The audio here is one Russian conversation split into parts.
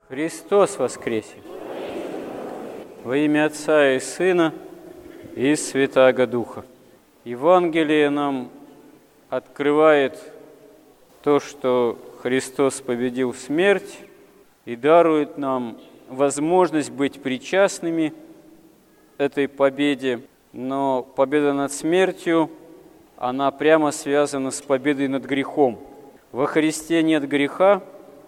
Христос воскресе! Во имя Отца и Сына и Святаго Духа. Евангелие нам открывает то, что Христос победил смерть и дарует нам возможность быть причастными этой победе. Но победа над смертью, она прямо связана с победой над грехом. Во Христе нет греха,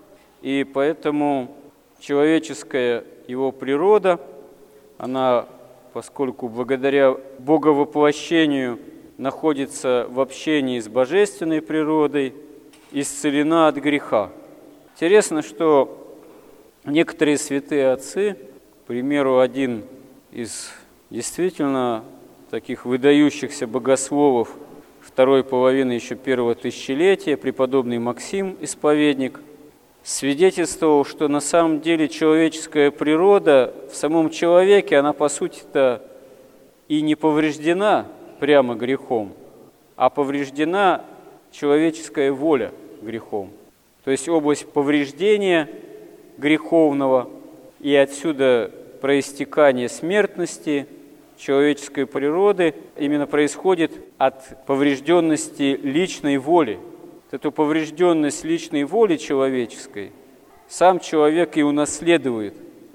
и поэтому человеческая его природа, она, поскольку благодаря Боговоплощению находится в общении с божественной природой, исцелена от греха. Интересно, что некоторые святые отцы, к примеру, один из действительно таких выдающихся богословов второй половины еще первого тысячелетия, преподобный Максим, исповедник, свидетельствовал, что на самом деле человеческая природа в самом человеке, она по сути-то и не повреждена прямо грехом, а повреждена человеческая воля грехом. То есть область повреждения греховного и отсюда проистекание смертности человеческой природы именно происходит от поврежденности личной воли. Эту поврежденность личной воли человеческой сам человек и унаследует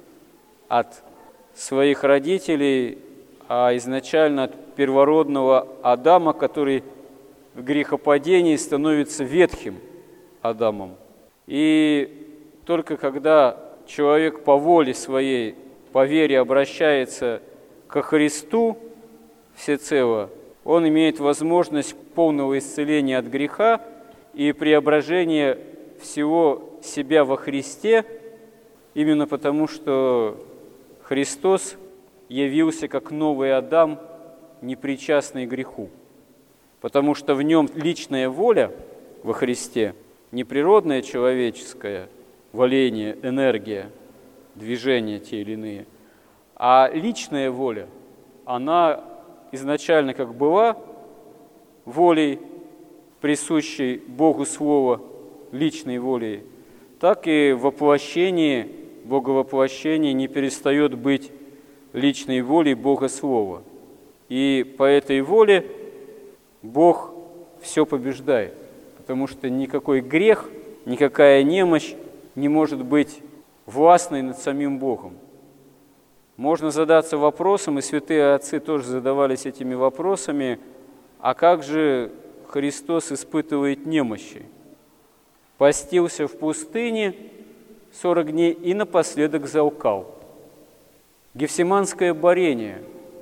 от своих родителей, а изначально от первородного Адама, который в грехопадении становится ветхим Адамом. И только когда человек по воле своей, по вере обращается ко Христу всецело, он имеет возможность полного исцеления от греха и преображения всего себя во Христе, именно потому, что Христос явился как новый Адам, непричастный греху. Потому что в нем личная воля во Христе, не природная человеческая, воление, энергия, движения те или иные, а личная воля, она изначально как была волей, присущей Богу Слова, личной волей, так и воплощение, Боговоплощение не перестает быть личной волей Бога Слова. И по этой воле Бог все побеждает, потому что никакой грех, никакая немощь не может быть властной над самим Богом. Можно задаться вопросом, и святые отцы тоже задавались этими вопросами, а как же Христос испытывает немощи? Постился в пустыне 40 дней и напоследок заукал. Гефсиманское борение.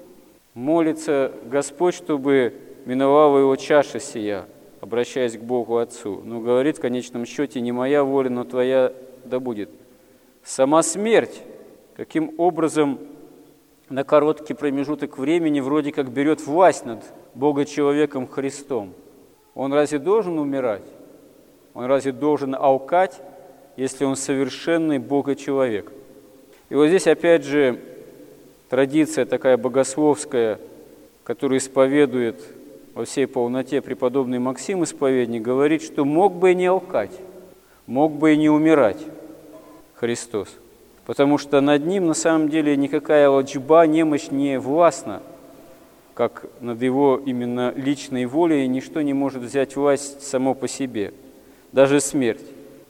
Молится Господь, чтобы миновала его чаша сия, обращаясь к Богу Отцу. Но говорит в конечном счете: не моя воля, но твоя да будет. Сама смерть, каким образом на короткий промежуток времени вроде как берет власть над Бога-человеком Христом. Он разве должен умирать? Он разве должен алкать, если он совершенный Бога-человек? И вот здесь опять же традиция такая богословская, которую исповедует во всей полноте преподобный Максим исповедник, говорит, что мог бы и не алкать, мог бы и не умирать Христос, потому что над ним на самом деле никакая волжба, немощь не властна, как над его именно личной волей ничто не может взять власть само по себе, даже смерть.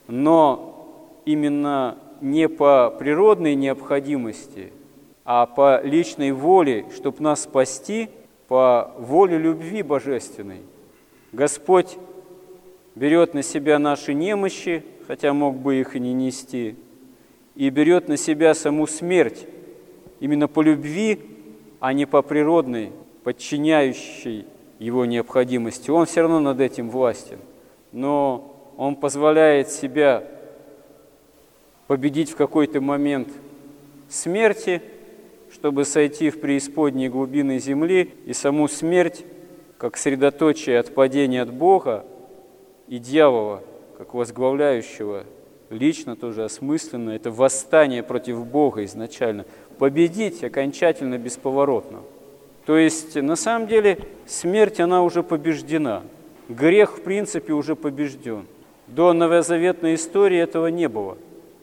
Но именно не по природной необходимости, а по личной воле, чтобы нас спасти, по воле любви божественной. Господь берет на себя наши немощи, хотя мог бы их и не нести, и берет на себя саму смерть именно по любви, а не по природной, подчиняющей его необходимости. Он все равно над этим властен, но он позволяет себя победить в какой-то момент смерти, чтобы сойти в преисподние глубины земли, и саму смерть, как средоточие отпадения от Бога, и дьявола, как возглавляющего, лично тоже осмысленно, это восстание против Бога изначально, победить окончательно, бесповоротно. То есть, на самом деле, смерть, она уже побеждена. Грех, в принципе, уже побежден. До новозаветной истории этого не было.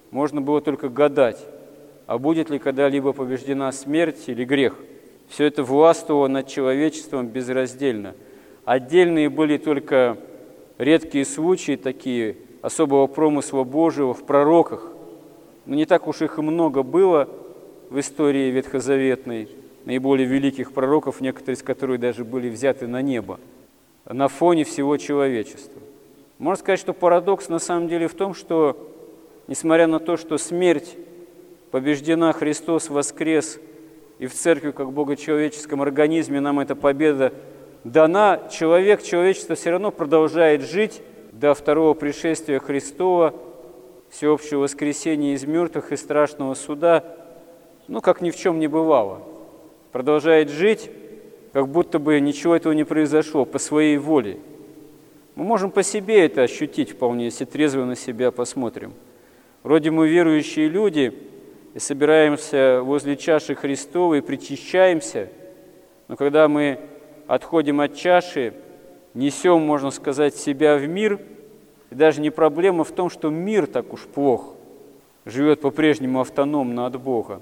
можно было только гадать, а будет ли когда-либо побеждена смерть или грех. Все это властвовало над человечеством безраздельно. Отдельные были только редкие случаи такие, особого промысла Божьего в пророках. Но не так уж их и много было в истории ветхозаветной, наиболее великих пророков, некоторые из которых даже были взяты на небо, на фоне всего человечества. Можно сказать, что парадокс на самом деле в том, что, несмотря на то, что смерть побеждена, Христос воскрес, и в Церкви, как в богочеловеческом организме, нам эта победа дана, человечество все равно продолжает жить до второго пришествия Христова, всеобщего воскресения из мертвых и страшного суда, как ни в чем не бывало. Продолжает жить, как будто бы ничего этого не произошло, по своей воле. Мы можем по себе это ощутить вполне, если трезво на себя посмотрим. Вроде мы верующие люди, и собираемся возле чаши Христовой, причащаемся, но когда мы отходим от чаши, несем, можно сказать, себя в мир, и даже не проблема в том, что мир так уж плох, живет по-прежнему автономно от Бога.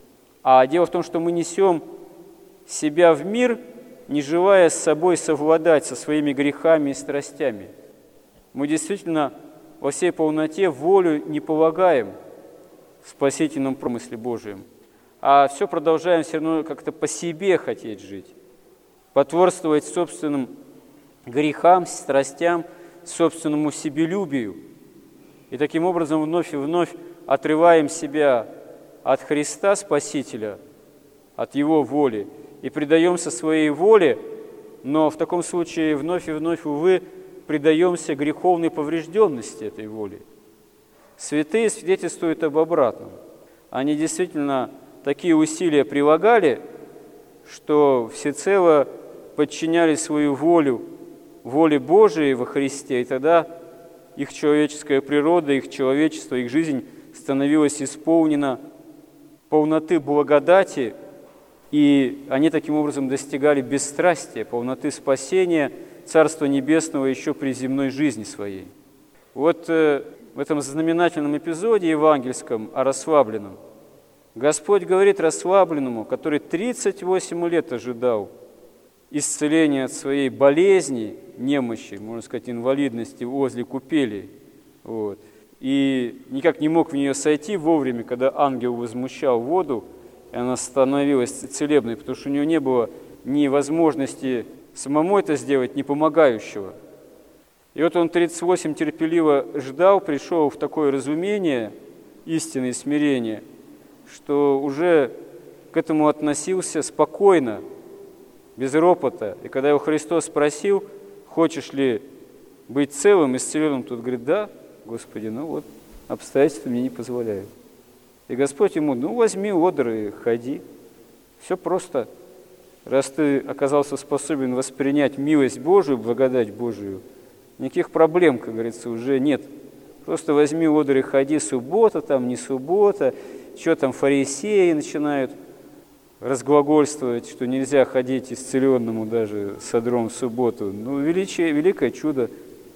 А дело в том, что мы несем себя в мир, не желая с собой совладать со своими грехами и страстями. Мы действительно во всей полноте волю не полагаем в спасительном промысле Божьем, а все продолжаем все равно как-то по себе хотеть жить, потворствовать собственным грехам, страстям, собственному себелюбию. И таким образом вновь и вновь отрываем себя от Христа Спасителя, от Его воли, и предаемся своей воле, но в таком случае вновь и вновь, увы, предаемся греховной поврежденности этой воли. Святые свидетельствуют об обратном. Они действительно такие усилия прилагали, что всецело подчиняли свою волю воле Божией во Христе, и тогда их человеческая природа, их человечество, их жизнь становилась исполнена полноты благодати, и они таким образом достигали бесстрастия, полноты спасения, Царства Небесного еще при земной жизни своей. Вот в этом знаменательном эпизоде евангельском о расслабленном Господь говорит расслабленному, который 38 лет ожидал исцеления от своей болезни, немощи, можно сказать, инвалидности возле купели, и никак не мог в нее сойти вовремя, когда ангел возмущал воду, и она становилась целебной, потому что у него не было ни возможности самому это сделать, ни помогающего. И вот он 38 терпеливо ждал, пришел в такое разумение, истинное смирение, что уже к этому относился спокойно, без ропота. И когда его Христос спросил, хочешь ли быть целым, исцеленным, тот говорит, да, Господи, обстоятельства мне не позволяют. И Господь ему, возьми одр и ходи. Все просто. Раз ты оказался способен воспринять милость Божию, благодать Божию, никаких проблем, как говорится, уже нет. Просто возьми одр и ходи, суббота там, не суббота, что там фарисеи начинают разглагольствовать, что нельзя ходить исцеленному даже с одром в субботу. Великое чудо.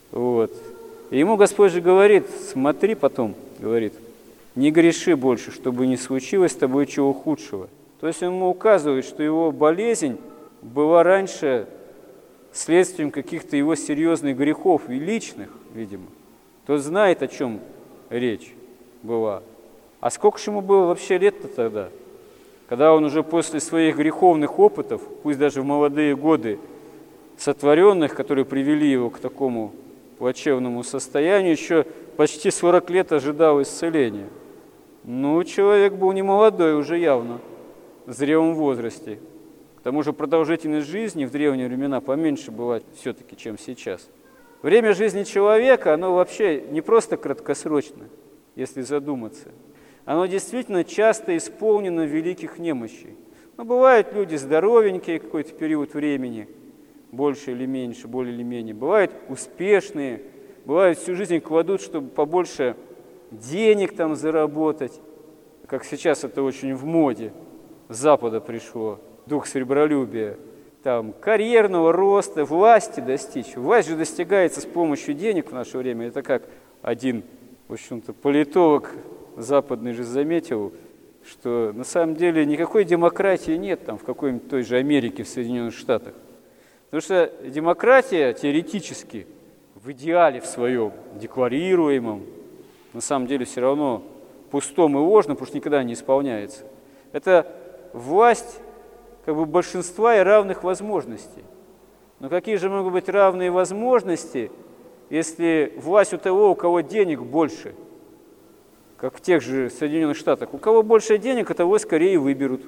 И ему Господь же говорит, смотри потом, говорит, не греши больше, чтобы не случилось с тобой чего худшего. То есть он ему указывает, что его болезнь была раньше следствием каких-то его серьезных грехов, и личных, видимо. Тот знает, о чем речь была. А сколько же ему было вообще лет-то тогда? Когда он уже после своих греховных опытов, пусть даже в молодые годы, сотворенных, которые привели его к такому плачевному состоянию, еще почти 40 лет ожидал исцеления. Человек был не молодой уже явно, в зрелом возрасте. К тому же продолжительность жизни в древние времена поменьше была все-таки, чем сейчас. Время жизни человека, оно вообще не просто краткосрочно, если задуматься. Оно действительно часто исполнено великих немощей. Бывают люди здоровенькие какой-то период времени, больше или меньше, более или менее. Бывают успешные, бывают всю жизнь кладут, чтобы побольше денег там заработать, как сейчас это очень в моде, с Запада пришло, дух сребролюбия, там, карьерного роста, власти достичь. Власть же достигается с помощью денег в наше время. Это как один, в общем-то, политолог западный же заметил, что на самом деле никакой демократии нет там в какой-нибудь той же Америке, в Соединенных Штатах. Потому что демократия теоретически, в идеале в своем, декларируемом, на самом деле все равно пустом и ложном, потому что никогда не исполняется. Это власть как бы большинства и равных возможностей. Но какие же могут быть равные возможности, если власть у того, у кого денег больше, как в тех же Соединенных Штатах? У кого больше денег, того скорее выберут.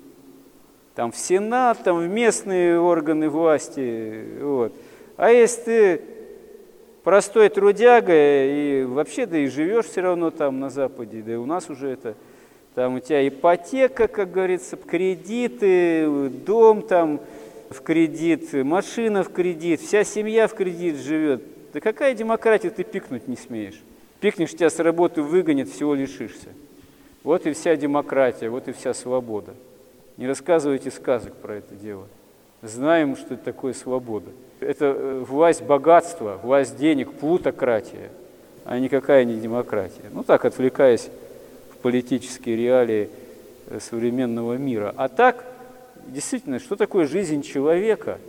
Там в Сенат, там в местные органы власти. Вот. А если ты простой трудяга и вообще да и живешь все равно там на Западе, да и у нас уже это, там у тебя ипотека, как говорится, кредиты, дом там в кредит, машина в кредит, вся семья в кредит живет. Да какая демократия, ты пикнуть не смеешь. Пикнешь, тебя с работы выгонят, всего лишишься. Вот и вся демократия, вот и вся свобода. Не рассказывайте сказок про это дело. Знаем, что это такое свобода. Это власть богатства, власть денег, плутократия, а никакая не демократия. Ну так, отвлекаясь в политические реалии современного мира. А так, действительно, что такое жизнь человека?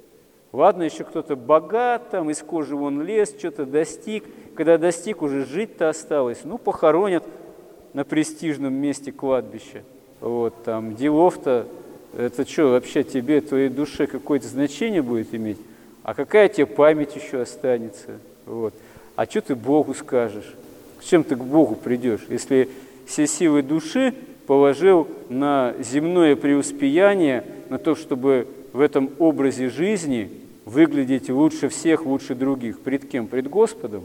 Ладно, еще кто-то богат, там из кожи вон лез, что-то достиг. Когда достиг, уже жить-то осталось. Ну, похоронят на престижном месте кладбища. Вот, там, делов-то, это что, вообще тебе, твоей душе какое-то значение будет иметь? А какая тебе память еще останется? Вот. А что ты Богу скажешь? С чем ты к Богу придешь, если все силы души положил на земное преуспеяние, на то, чтобы в этом образе жизни выглядеть лучше всех, лучше других? Пред кем? Пред Господом?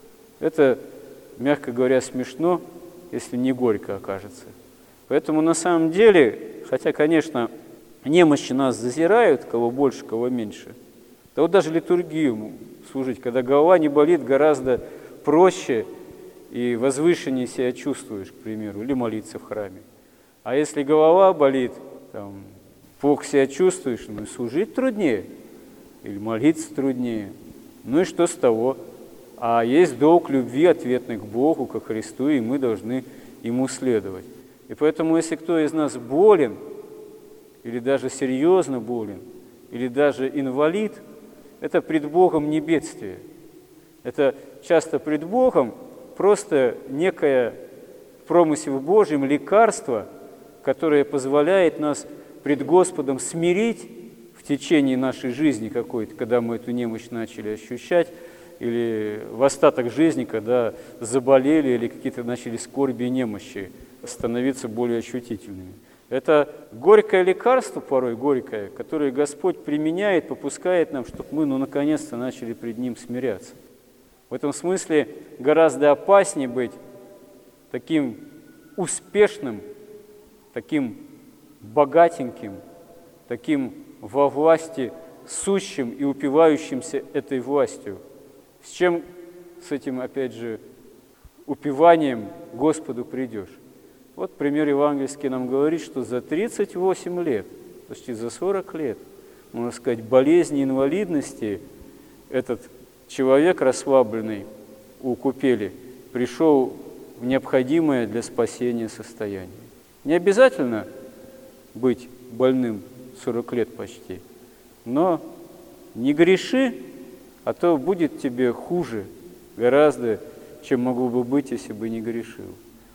Это, мягко говоря, смешно, если не горько окажется. Поэтому на самом деле, хотя, конечно, немощи нас зазирают, кого больше, кого меньше, да вот даже литургию служить, когда голова не болит, гораздо проще и возвышеннее себя чувствуешь, к примеру, или молиться в храме. А если голова болит, там, плохо себя чувствуешь, ну и служить труднее, или молиться труднее. Ну и что с того? А есть долг любви ответный к Богу, ко Христу, и мы должны Ему следовать. И поэтому, если кто из нас болен, или даже серьезно болен, или даже инвалид, это пред Богом не бедствие. Это часто пред Богом просто некое в промысле Божьем лекарство, которое позволяет нас пред Господом смирить в течение нашей жизни какой-то, когда мы эту немощь начали ощущать, или в остаток жизни, когда заболели или какие-то начали скорби и немощи становиться более ощутительными. Это горькое лекарство, порой горькое, которое Господь применяет, попускает нам, чтобы мы, наконец-то начали пред Ним смиряться. В этом смысле гораздо опаснее быть таким успешным, таким богатеньким, таким во власти сущим и упивающимся этой властью. С чем, с этим, опять же, упиванием Господу придешь? Вот пример евангельский нам говорит, что за 38 лет, почти за 40 лет, можно сказать, болезни, инвалидности, этот человек, расслабленный у купели, пришел в необходимое для спасения состояние. Не обязательно быть больным 40 лет почти, но не греши, а то будет тебе хуже гораздо, чем могло бы быть, если бы не грешил.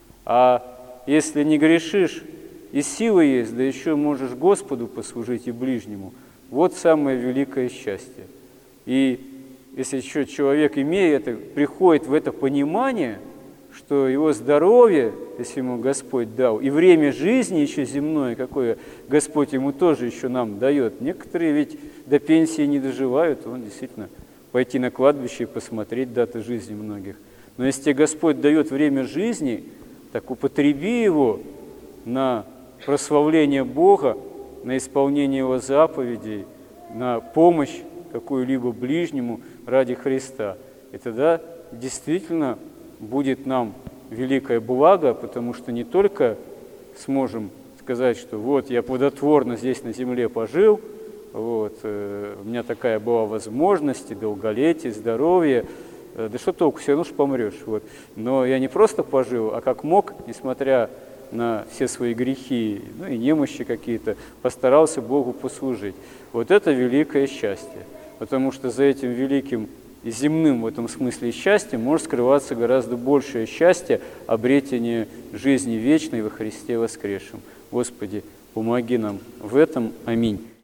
А если не грешишь, и сила есть, да еще можешь Господу послужить и ближнему, вот самое великое счастье. И если еще человек, имея это, приходит в это понимание, что его здоровье, если ему Господь дал, и время жизни еще земное, какое Господь ему тоже еще нам дает. Некоторые ведь до пенсии не доживают, он действительно пойти на кладбище и посмотреть даты жизни многих. Но если тебе Господь дает время жизни, так употреби его на прославление Бога, на исполнение Его заповедей, на помощь какую-либо ближнему ради Христа. И тогда действительно будет нам великое благо, потому что не только сможем сказать, что вот я плодотворно здесь на земле пожил, вот, у меня такая была возможность, и долголетие, здоровье, да что толку, все равно ж помрешь. Вот. Но я не просто пожил, а как мог, несмотря на все свои грехи, ну и немощи какие-то, постарался Богу послужить. Вот это великое счастье, потому что за этим великим и земным в этом смысле счастьем может скрываться гораздо большее счастье обретения жизни вечной во Христе воскресшем. Господи, помоги нам в этом. Аминь.